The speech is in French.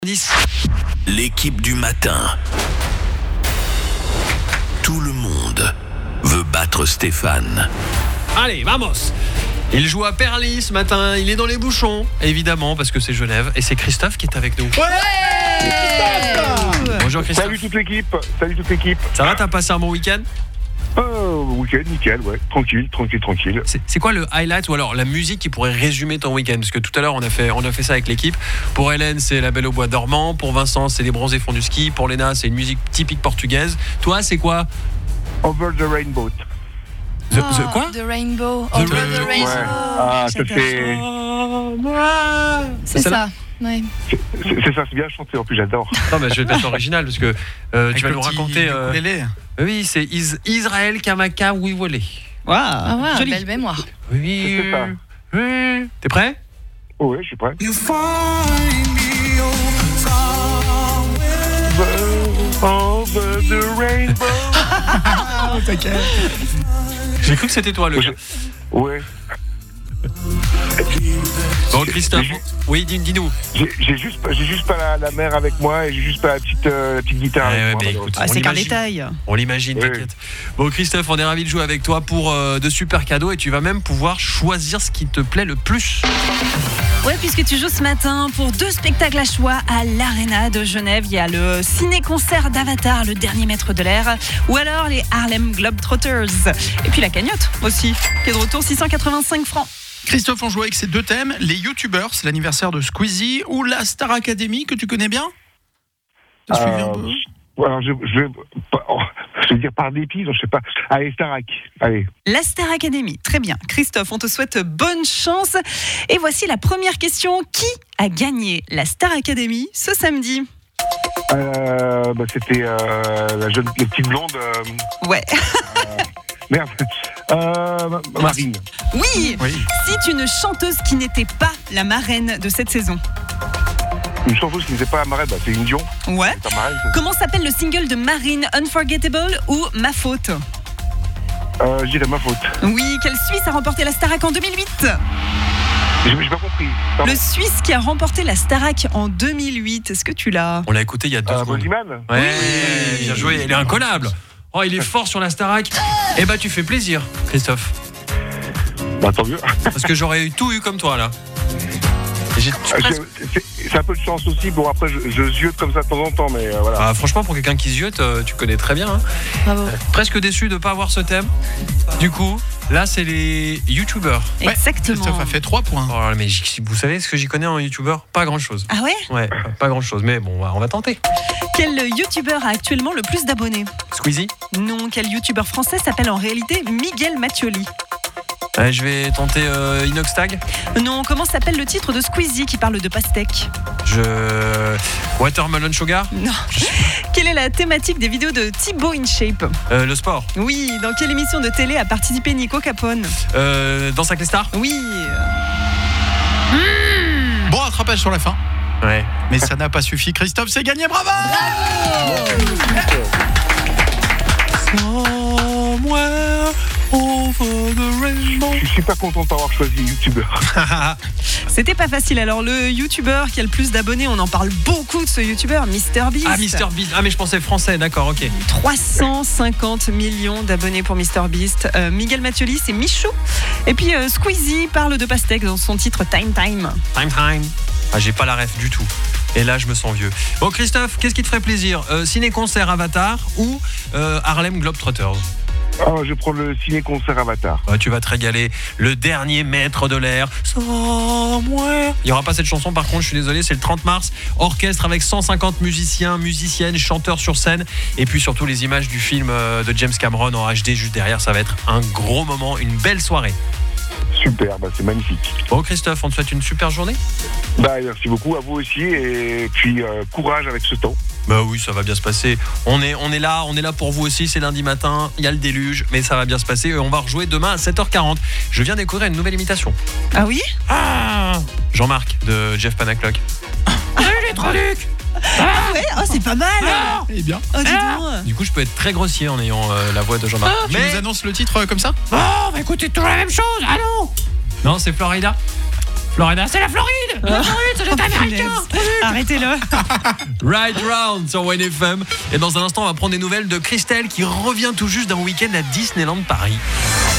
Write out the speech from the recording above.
10. L'équipe du matin. Tout le monde veut battre Stéphane. Allez, vamos. Il joue à Perly ce matin, il est dans les bouchons, évidemment, parce que c'est Genève, et c'est Christophe qui est avec nous. Bonjour Christophe. Salut toute l'équipe. Ça va, t'as passé un bon week-end ? Week-end, nickel, ouais. Tranquille. C'est quoi le highlight ou alors la musique qui pourrait résumer ton week-end ? Parce que tout à l'heure on a fait ça avec l'équipe. Pour Hélène c'est La Belle au Bois dormant, pour Vincent c'est Les Bronzés font du ski, pour Léna c'est une musique typique portugaise. Toi c'est quoi ? Over the Rainbow. Quoi ? The Rainbow. The Over the Rainbow. Rainbow. Ouais. Ah, ça fait... C'est ça. Ouais. C'est ça, c'est bien chanté, en plus j'adore. Non mais je vais te mettre l'original parce que tu vas nous raconter... Oui, c'est Israël Kamaka Wiwole. Ah ouais, joli. belle mémoire. Oui. C'est ça. Oui. T'es prêt ? Oui, je suis prêt. Over the Rainbow. J'ai cru que c'était toi le gars. Ouais. Bon Christophe, oui dis-nous. J'ai juste pas la mère avec moi et j'ai juste pas la petite guitare avec moi. Mais écoute, c'est qu'un détail. On l'imagine, Oui. t'inquiète. Bon Christophe, on est ravis de jouer avec toi pour de super cadeaux et tu vas même pouvoir choisir ce qui te plaît le plus. Ouais, puisque tu joues ce matin pour 2 spectacles à choix à l'Arena de Genève. Il y a le ciné-concert d'Avatar, le dernier maître de l'air, ou alors les Harlem Globetrotters. Et puis la cagnotte aussi, qui est de retour, 685 francs. Christophe, on joue avec ces 2 thèmes, les YouTubers, c'est l'anniversaire de Squeezie, ou la Star Academy, que tu connais bien ? T'as suivi un peu ? Alors je vais dire par dépit, je sais pas. Allez, Starac, allez. La Star Academy, très bien. Christophe, on te souhaite bonne chance. Et voici la première question. Qui a gagné la Star Academy ce samedi ? C'était la petite blonde. Ouais. Merde. Marine. Oui. Oui. Cite une chanteuse qui n'était pas la marraine de cette saison. Une chanteuse qui n'était pas marraine, c'est une Dion. Ouais. C'est pas marraine. Comment s'appelle le single de Marine, Unforgettable ou Ma Faute ? Je dirais Ma Faute. Oui, quel Suisse a remporté la Starac en 2008 ? J'ai pas compris. Pardon. Le Suisse qui a remporté la Starac en 2008, est-ce que tu l'as ? On l'a écouté il y a 2 secondes. Bodyman. Ouais, bien joué, il est incollable. Oh, il est fort sur la Starac. Eh ben tu fais plaisir, Christophe. Tant mieux. Parce que j'aurais tout eu comme toi là. C'est un peu de chance aussi. Bon, après, je ziote comme ça de temps en temps, mais voilà. Ah, franchement, pour quelqu'un qui ziote, tu connais très bien. Hein. Bravo. Presque déçu de ne pas avoir ce thème. Du coup, là, c'est les YouTubers. Ouais, Exactement. Christophe a fait 3 points. Oh, mais vous savez ce que j'y connais en YouTuber ? Pas grand-chose. Ah ouais ? Ouais, pas grand-chose. Mais bon, on va tenter. Quel YouTuber a actuellement le plus d'abonnés ? Squeezie ? Non, quel YouTuber français s'appelle en réalité Miguel Mattioli ? Je vais tenter Inoxtag. Non, comment s'appelle le titre de Squeezie qui parle de pastèque ? Watermelon Sugar. Non. Quelle est la thématique des vidéos de Thibaut InShape ? Le sport. Oui, dans quelle émission de télé a participé Nico Capone ? Danse avec les stars. Oui. Bon rattrapage sur la fin, Ouais. mais ça n'a pas suffi. Christophe, c'est gagné, bravo ! Somewhere over the rainbow. Je suis super content d'avoir choisi YouTuber. C'était pas facile. Alors, le YouTuber qui a le plus d'abonnés, on en parle beaucoup de ce YouTuber, MrBeast. Ah, MrBeast. Ah, mais je pensais français, d'accord, ok. 350 millions d'abonnés pour MrBeast. Miguel Mattioli, c'est Michou. Et puis Squeezie parle de pastèque dans son titre Time Time. Time. Ah, j'ai pas la ref du tout. Et là, je me sens vieux. Bon, Christophe, qu'est-ce qui te ferait plaisir ? Ciné-concert Avatar ou Harlem Globetrotters ? Je prends le ciné-concert Avatar. Tu vas te régaler. Le dernier maître de l'air. Somewhere. Il n'y aura pas cette chanson, par contre, je suis désolé, c'est le 30 mars. Orchestre avec 150 musiciens, musiciennes, chanteurs sur scène. Et puis surtout les images du film de James Cameron en HD juste derrière. Ça va être un gros moment, une belle soirée. Super, c'est magnifique. Bon, Christophe, on te souhaite une super journée. Merci beaucoup, à vous aussi, et puis courage avec ce temps. Bah oui, ça va bien se passer. On est là pour vous aussi. C'est lundi matin, il y a le déluge, mais ça va bien se passer. Et on va rejouer demain à 7h40. Je viens de découvrir une nouvelle imitation. Ah oui ? Jean-Marc de Jeff Panaclock. Salut les Trolucs. Ah ouais, oh c'est pas mal. Eh bien. Oh, dis donc. Du coup, je peux être très grossier en ayant la voix de Jean-Marc. Tu nous annonces le titre comme ça ? Oh, bah écoutez, toujours la même chose. Allons. Non, c'est Florida. Florida, c'est la Floride. Arrêtez-le. Ride Round sur WineFM. Et dans un instant, on va prendre des nouvelles de Christelle qui revient tout juste d'un week-end à Disneyland Paris.